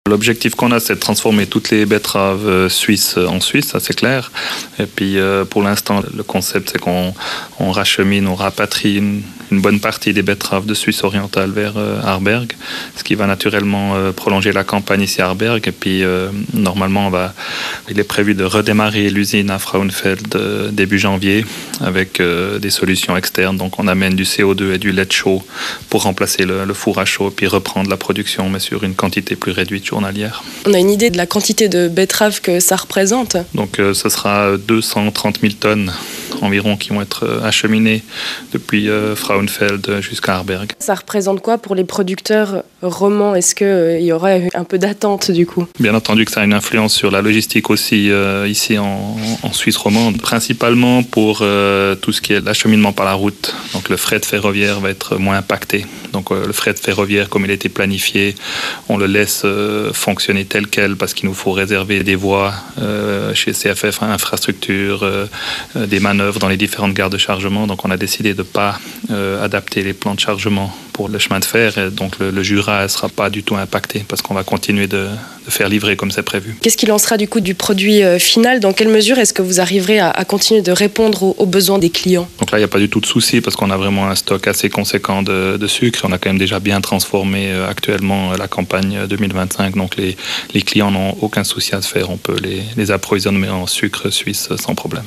L'objectif qu'on a, c'est de transformer toutes les betteraves suisses en Suisse, ça c'est clair. Et puis pour l'instant, le concept, c'est qu'on rachemine, on rapatrie une bonne partie des betteraves de Suisse orientale vers Aarberg, ce qui va naturellement prolonger la campagne ici à Aarberg. Et puis normalement, il est prévu de redémarrer l'usine à Frauenfeld début janvier avec des solutions externes. Donc on amène du CO2 et du lait chaud pour remplacer le four à chaud, puis reprendre la production, mais sur une quantité plus réduite journalière. On a une idée de la quantité de betteraves que ça représente? Donc ce sera 230 000 tonnes environ qui vont être acheminées depuis Frauenfeld jusqu'à Aarberg. Ça représente quoi pour les producteurs romans? Est-ce qu'il y aura un peu d'attente du coup? Bien entendu que ça a une influence sur la logistique aussi ici en Suisse romande, principalement pour tout ce qui est l'acheminement par la route. Donc le fret ferroviaire va être moins impacté. Donc le fret ferroviaire, comme il a été planifié, on le laisse fonctionner tel quel parce qu'il nous faut réserver des voies chez CFF Infrastructure, des manœuvres dans les différentes gares de chargement. Donc on a décidé de ne pas adapter les plans de chargement pour le chemin de fer. Et donc le Jura ne sera pas du tout impacté parce qu'on va continuer de faire livrer comme c'est prévu. Qu'est-ce qu'il en sera du coup du produit final? Dans quelle mesure est-ce que vous arriverez à continuer de répondre aux besoins des clients? Donc là, il n'y a pas du tout de souci parce qu'on a vraiment un stock assez conséquent de sucre. On a quand même déjà bien transformé actuellement la campagne 2025. Donc les clients n'ont aucun souci à se faire. On peut les approvisionner en sucre suisse sans problème.